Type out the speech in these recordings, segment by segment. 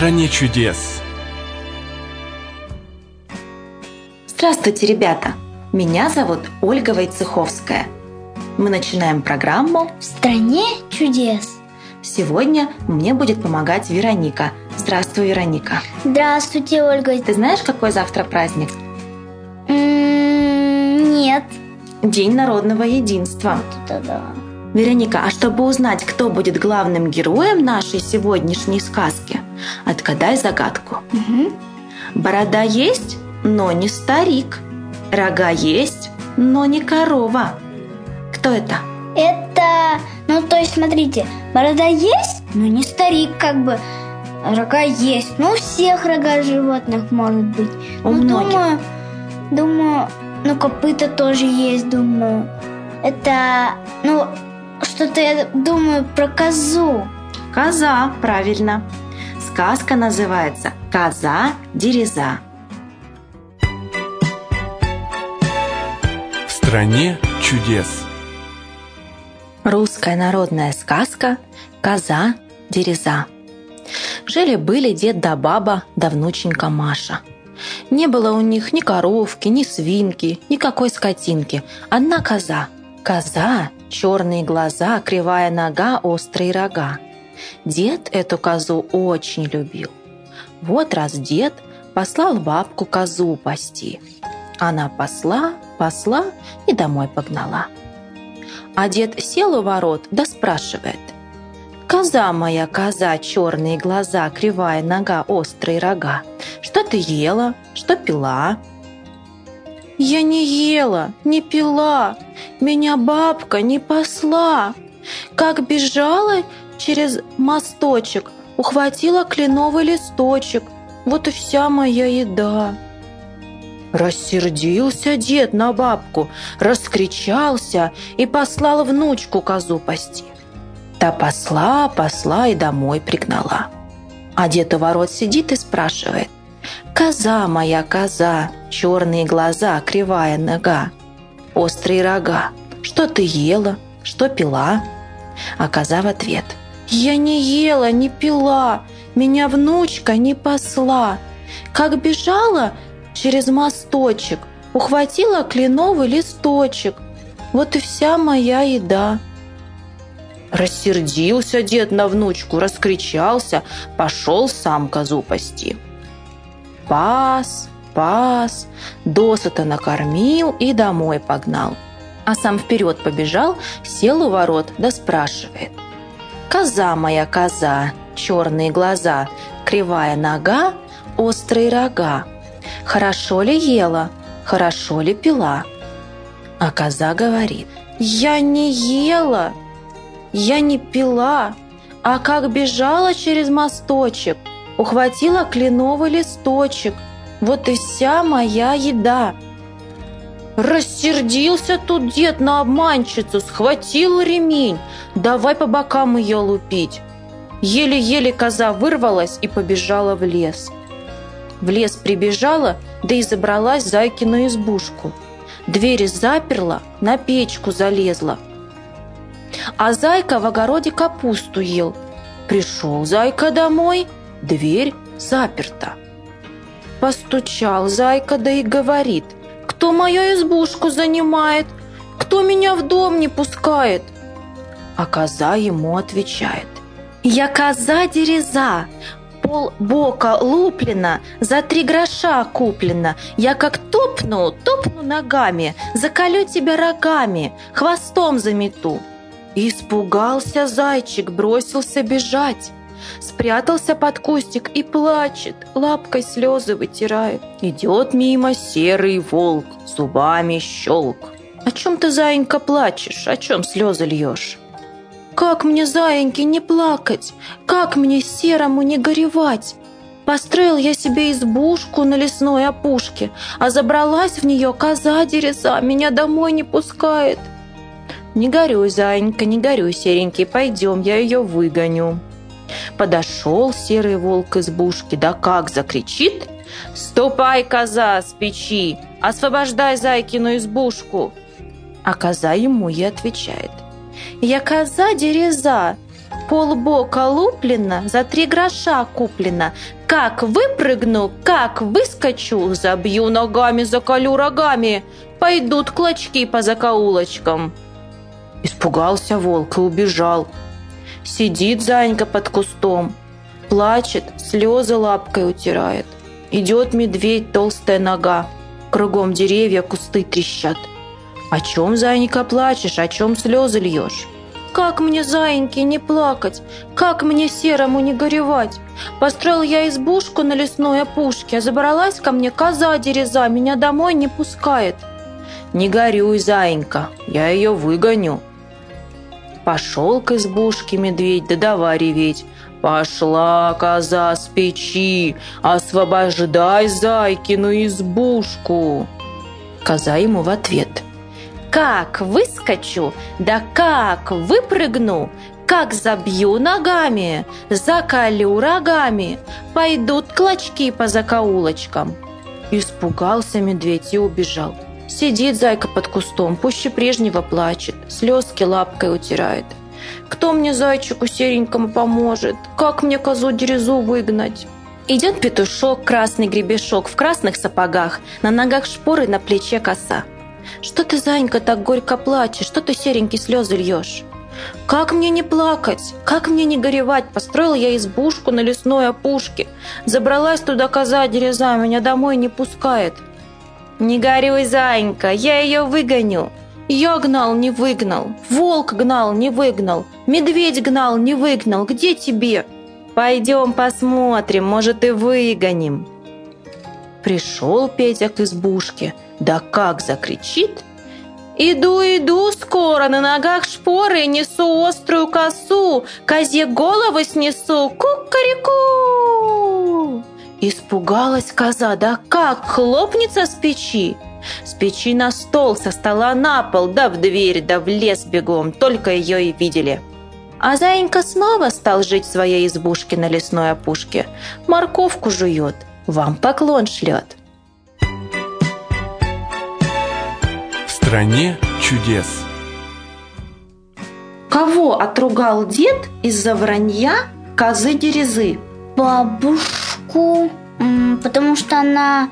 стране чудес. Здравствуйте, ребята! Меня зовут Ольга Войцеховская. Мы начинаем программу «В стране чудес». Сегодня мне будет помогать Вероника. Здравствуй, Вероника. Здравствуйте, Ольга. Ты знаешь, какой завтра праздник? Нет. День народного единства. Это да. Вероника, а чтобы узнать, кто будет главным героем нашей сегодняшней сказки, отгадай загадку. Борода есть, но не старик. Рога есть, но не корова. Кто это? Это, то есть, смотрите, борода есть, но не старик, как бы. Рога есть. У всех рога животных может быть. У многих. Думаю, копыта тоже есть, думаю. Это, что-то я думаю про козу. Коза, правильно. Сказка называется «Коза-дереза». В стране чудес. Русская народная сказка «Коза-дереза». Жили-были дед да баба да внученька Маша. Не было у них ни коровки, ни свинки, никакой скотинки. Одна коза. Коза, черные глаза, кривая нога, острые рога. Дед эту козу очень любил. Вот раз дед послал бабку козу пасти. Она пасла и домой погнала. А дед сел у ворот да спрашивает: «Коза моя, коза, черные глаза, кривая нога, острые рога, что ты ела, что пила?» «Я не ела, не пила, меня бабка не посла. Как бежала через мосточек, ухватила кленовый листочек, вот и вся моя еда». Рассердился дед на бабку, раскричался и послал внучку козу пасти. Та посла и домой пригнала. А дед у ворот сидит и спрашивает: «Коза моя, коза, черные глаза, кривая нога, острые рога, что ты ела, что пила?» А коза в ответ: «Я не ела, не пила, меня внучка не посла. Как бежала через мосточек, ухватила кленовый листочек, вот и вся моя еда». Рассердился дед на внучку, раскричался, пошел сам козу пасти. Пас, досыта накормил и домой погнал. А сам вперед побежал, сел у ворот да спрашивает: «Коза моя, коза, черные глаза, кривая нога, острые рога, хорошо ли ела, хорошо ли пила?» А коза говорит: «Я не ела, я не пила, а как бежала через мосточек, ухватила кленовый листочек, вот и вся моя еда». Рассердился тут дед на обманщицу, схватил ремень, давай по бокам ее лупить. Еле-еле коза вырвалась и побежала в лес. В лес прибежала, да и забралась зайкину избушку. Двери заперла, на печку залезла. А зайка в огороде капусту ел. Пришел зайка домой, дверь заперта. Постучал зайка, да и говорит: «Кто мою избушку занимает? Кто меня в дом не пускает?» А коза ему отвечает: «Я коза-дереза, полбока луплена, за 3 гроша куплена. Я как топну ногами, заколю тебя рогами, хвостом замету». Испугался зайчик, бросился бежать. Спрятался под кустик и плачет, лапкой слезы вытирает. Идет мимо серый волк, зубами щелк. «О чем ты, заинька, плачешь? О чем слезы льешь?» «Как мне, заиньки, не плакать? Как мне серому не горевать? Построил я себе избушку на лесной опушке, а забралась в нее коза-дереза, меня домой не пускает». «Не горюй, заинька, не горюй, серенький, пойдем, я ее выгоню». Подошел серый волк к избушке, да как закричит: «Ступай, коза, с печи, освобождай зайкину избушку!» А коза ему и отвечает: «Я коза-дереза, Полбока луплено, за 3 гроша куплено. Как выпрыгну, как выскочу, забью ногами, заколю рогами. Пойдут клочки по закоулочкам. Испугался волк и убежал. Сидит Заинька под кустом, плачет, слезы лапкой утирает. Идет медведь, толстая нога. Кругом деревья, кусты трещат. О чем, Заинька, плачешь, о чем слезы льешь? Как мне, Заиньке, не плакать? Как мне серому не горевать? Построил я избушку на лесной опушке, а забралась ко мне коза-дереза, меня домой не пускает. Не горюй, Заинька, я ее выгоню. Пошел к избушке медведь, да давай реветь. Пошла коза с печи, освобождай Зайкину избушку. Коза ему в ответ: как выскочу, да как выпрыгну, как забью ногами, заколю рогами, пойдут клочки по закоулочкам. Испугался медведь и убежал. Сидит Зайка под кустом, пуще прежнего плачет, слезки лапкой утирает. Кто мне, зайчику серенькому, поможет? Как мне козу-дерезу выгнать? Идет петушок, красный гребешок, в красных сапогах, на ногах шпоры, на плече коса. Что ты, Занька, так горько плачешь? Что ты, серенький, слезы льешь? Как мне не плакать? Как мне не горевать? Построил я избушку на лесной опушке. Забралась туда коза-дереза, меня домой не пускает. Не горюй, Заинька, я ее выгоню. Я гнал, не выгнал. Волк гнал, не выгнал. Медведь гнал, не выгнал. Где тебе? Пойдем посмотрим, может, и выгоним. Пришел Петя к избушке, да как закричит: иду, иду скоро, на ногах шпоры, несу острую косу, козе голову снесу, кукареку. Испугалась коза, да как хлопнется с печи. С печи на стол, со стола на пол, да в дверь, да в лес бегом, только ее и видели. А Заинька снова стал жить в своей избушке на лесной опушке. Морковку жует, вам поклон шлет. В стране чудес. Кого отругал дед из-за вранья козы-дерезы? Бабушку, потому что она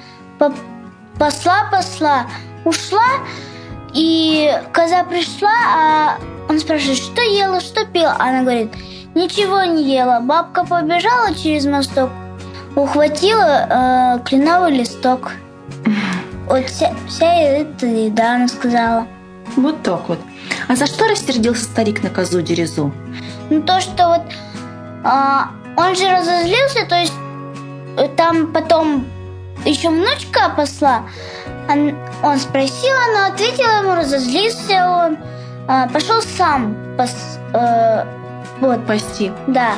посла, ушла, и коза пришла, а он спрашивает, что ела, что пила. Она говорит, ничего не ела. Бабка побежала через мосток, ухватила кленовый листок. Вот вся эта еда, она сказала. Вот так вот. А за что рассердился старик на козу-дерезу? Ну, то, что вот он же разозлился, то есть там потом еще внучка посла. Он спросил, она ответила ему, разозлился он. Пошел сам Пасти. Да.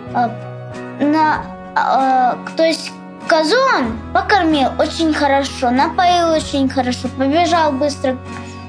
То есть козу он покормил очень хорошо, напоил очень хорошо, побежал быстро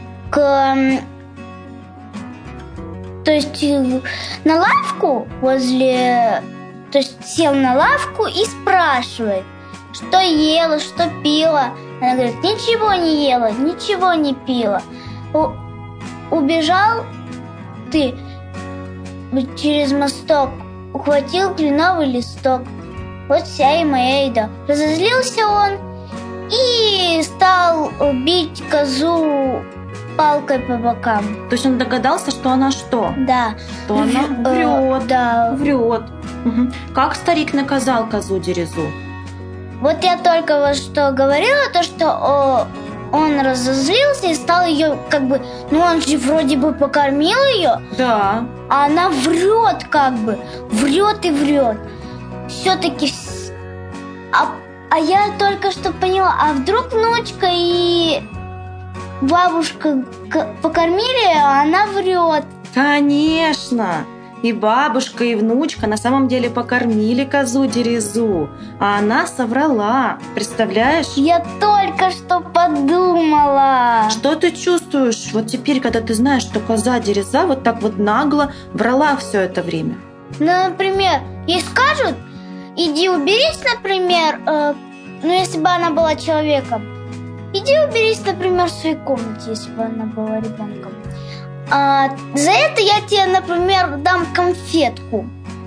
то есть на лавку возле... То есть сел на лавку и спрашивает, что ела, что пила. Она говорит, ничего не ела, ничего не пила. Убежал ты через мосток, ухватил кленовый листок. Вот вся и моя еда. Разозлился он и стал бить козу палкой по бокам. То есть он догадался, что она что? Да. Что она врет. Да. Врет. Угу. Как старик наказал козу-дерезу? Вот я только вот что говорила, то, что он разозлился и стал ее как бы... Ну, он же вроде бы покормил ее. Да. А она врет как бы. Врет и врет. Все-таки... А я только что поняла, а вдруг внучка и бабушка покормили, а она врет. Конечно. И бабушка, и внучка на самом деле покормили козу-дерезу, а она соврала. Представляешь? Я только что подумала. Что ты чувствуешь вот теперь, когда ты знаешь, что коза-дереза вот так вот нагло врала все это время? Ну, например, ей скажут, иди уберись, например, если бы она была человеком. Иди уберись, например, в своей комнате, если бы она была ребенком. За это я тебе, например, дам конфетку.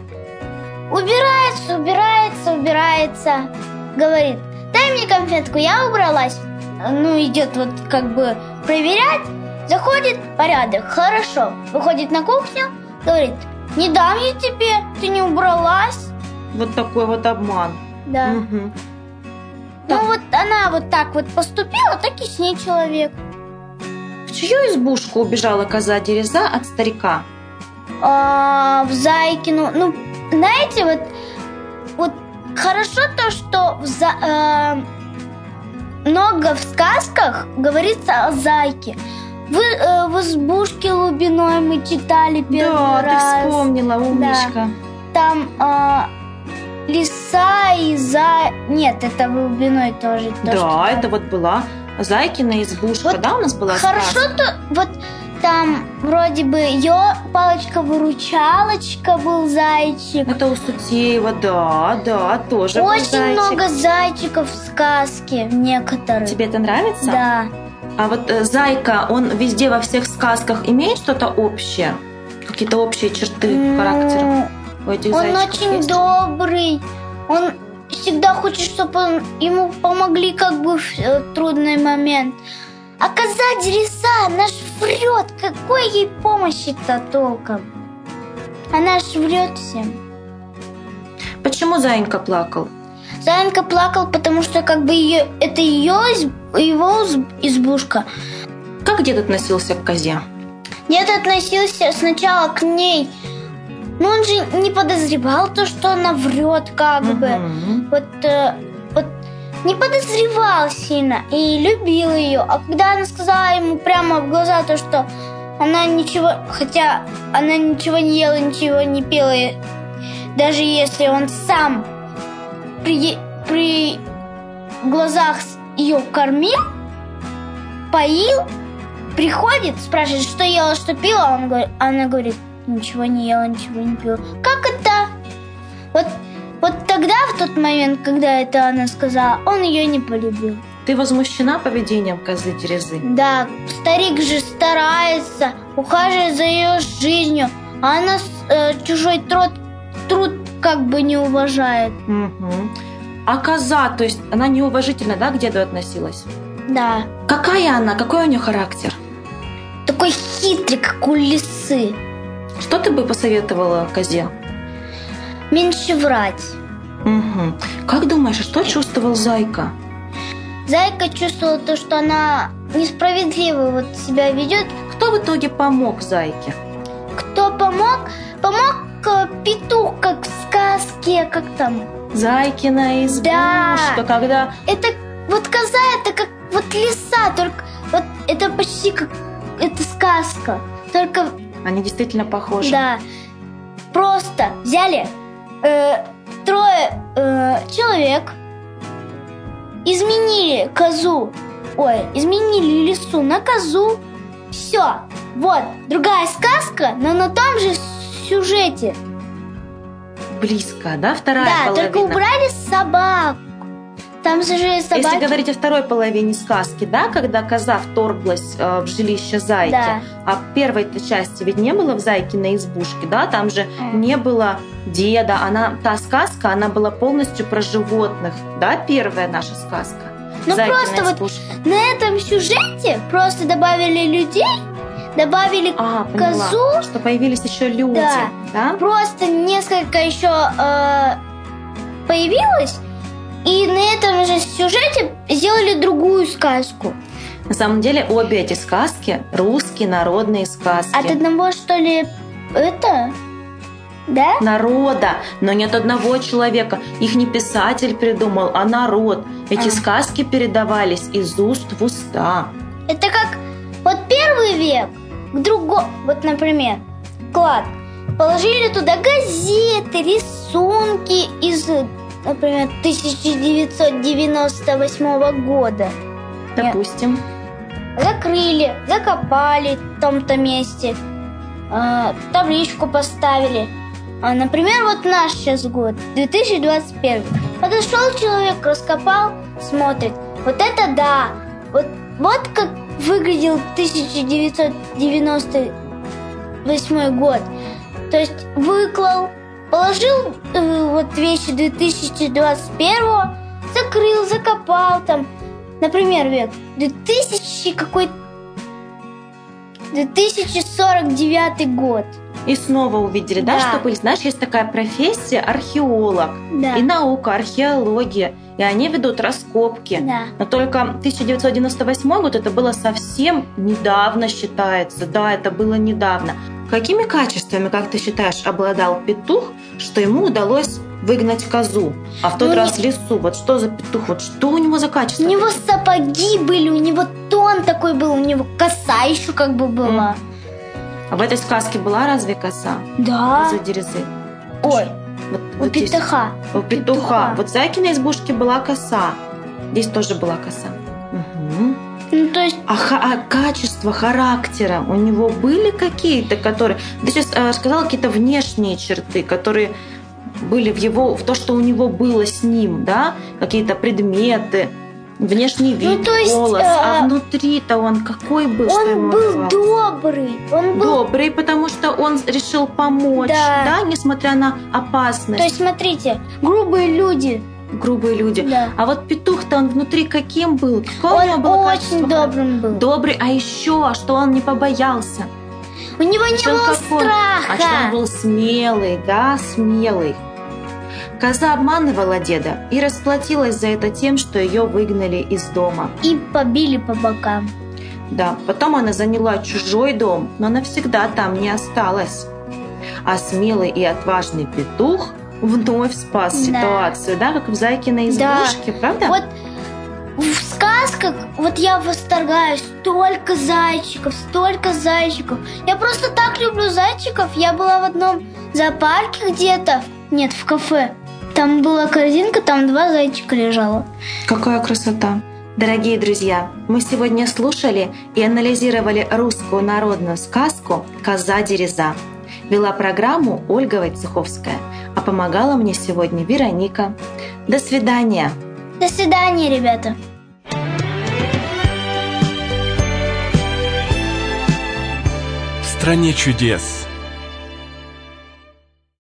Убирается. Говорит, дай мне конфетку, я убралась. Идет вот как бы проверять. Заходит, порядок, хорошо. Выходит на кухню, говорит, не дам я тебе, ты не убралась. Вот такой вот обман. Да. Угу. Вот она вот так вот поступила, так и с ней человек. В чью избушку убежала коза Дереза от старика? В Зайкину. Знаете, вот хорошо то, что много в сказках говорится о зайке. В избушке Лубиной мы читали первый раз. Да, ты вспомнила, умничка. Да. Там лиса и Нет, это в Лубиной тоже. Да, это вот была Зайкина избушка, вот да, у нас была хорошо сказка? То вот там вроде бы ее палочка-выручалочка был зайчик. Это у Сутеева, да, тоже Очень был зайчик. много зайчиков в сказке некоторые. Тебе это нравится? Да. А вот Зайка, он везде во всех сказках имеет что-то общее? Какие-то общие черты характера у этих Он зайчиков очень есть? добрый. Он всегда хочет, чтобы ему помогли как бы в трудный момент. А коза Дереза, она ж врет. Какой ей помощи-то толком? Она ж врет всем. Почему Заинька плакал? Заинька плакал, потому что как бы это его избушка. Как дед относился к козе? Дед относился сначала к ней, но он же не подозревал то, что она врет как бы. Вот не подозревал сильно и любил ее. А когда она сказала ему прямо в глаза то, что она ничего, хотя она ничего не ела, ничего не пила, даже если он сам при глазах ее кормил, поил, приходит, спрашивает, что ела, что пила, она говорит, ничего не ела, ничего не пила. Как это? Вот тогда, в тот момент, когда это она сказала, он ее не полюбил. Ты возмущена поведением козы Дерезы? Да, старик же старается, ухаживает за ее жизнью, а она чужой труд как бы не уважает. Угу. А коза, то есть она неуважительно, да, к деду относилась? Да. Какая она? Какой у нее характер? Такой хитрый, как у лисы. Что ты бы посоветовала козе? Меньше врать. Угу. Как думаешь, что чувствовал Зайка? Зайка чувствовала то, что она несправедливо вот себя ведет. Кто в итоге помог Зайке? Кто помог? Помог петух, как в сказке, как там? Зайкина избушка, да. Когда... Это вот коза, это как вот лиса, только вот это почти как это сказка, только... Они действительно похожи. Да. Просто взяли трое человек, изменили лису на козу. Все. Вот, другая сказка, но на том же сюжете. Близко, да, вторая половина? Да, только убрали собак. Там же собаки. Если говорить о второй половине сказки, да, когда коза вторглась в жилище Зайки, да. А в первой-то части ведь не было в Зайкиной избушке, да, там же не было деда, та сказка, она была полностью про животных, да, первая наша сказка. Ну Зайкина просто избушка. вот на этом сюжете просто добавили людей, добавили козу. Что появились еще люди, да? Просто несколько еще появилось. И на этом же сюжете сделали другую сказку. На самом деле обе эти сказки русские народные сказки. От одного, что ли, это? Да? Народа, но нет одного человека. Их не писатель придумал, а народ. Эти сказки передавались из уст в уста. Это как вот первый век к другому. Вот, например, клад. Положили туда газеты, рисунки из... Например, 1998 года. Допустим. Закрыли, закопали в том-то месте, табличку поставили. Например, вот наш сейчас год, 2021. Подошел человек, раскопал, смотрит. Вот это да! Вот как выглядел 1990 2008 год. То есть выклал, положил вот вещи 2021, закрыл, закопал там. Например, век 2049 год. И снова увидели, да, что были. Знаешь, есть такая профессия археолог. Да. И наука, археология. И они ведут раскопки. Да. Но только 1998 год, это было совсем недавно считается. Да, это было недавно. Какими качествами, как ты считаешь, обладал петух, что ему удалось выгнать козу? А в тот раз в лесу. Вот что за петух? Вот что у него за качество? У него сапоги были, у него тон такой был, у него коса еще как бы была. А в этой сказке была разве коса? Да. Козы Дерезы. Ой, Вот у петуха. У петуха. Вот в Зайкиной избушке была коса. Здесь тоже была коса. Угу. Ну, то есть... А качества характера у него были какие-то, которые... Ты сейчас рассказала какие-то внешние черты, которые были в то, что у него было с ним, да? Какие-то предметы, внешний вид, то есть, голос. А внутри-то он какой был? Он был добрый. Он был добрый, потому что он решил помочь, да, несмотря на опасность. То есть, смотрите, грубые люди. Да. А вот петух-то он внутри каким был? Он очень добрым был. Добрый, а еще, что он не побоялся. У него не было страха. А что он был смелый, да, смелый. Коза обманывала деда и расплатилась за это тем, что ее выгнали из дома. И побили по бокам. Да, потом она заняла чужой дом, но навсегда там не осталась. А смелый и отважный петух вновь спас ситуацию, да, как в Зайкиной избушке, правда? Вот в сказках, вот я восторгаюсь, столько зайчиков. Я просто так люблю зайчиков. Я была в одном зоопарке где-то, нет, в кафе. Там была корзинка, там 2 зайчика лежало. Какая красота! Дорогие друзья, мы сегодня слушали и анализировали русскую народную сказку «Коза Дереза». Вела программу Ольга Войцеховская, а помогала мне сегодня Вероника. До свидания! До свидания, ребята! В стране чудес!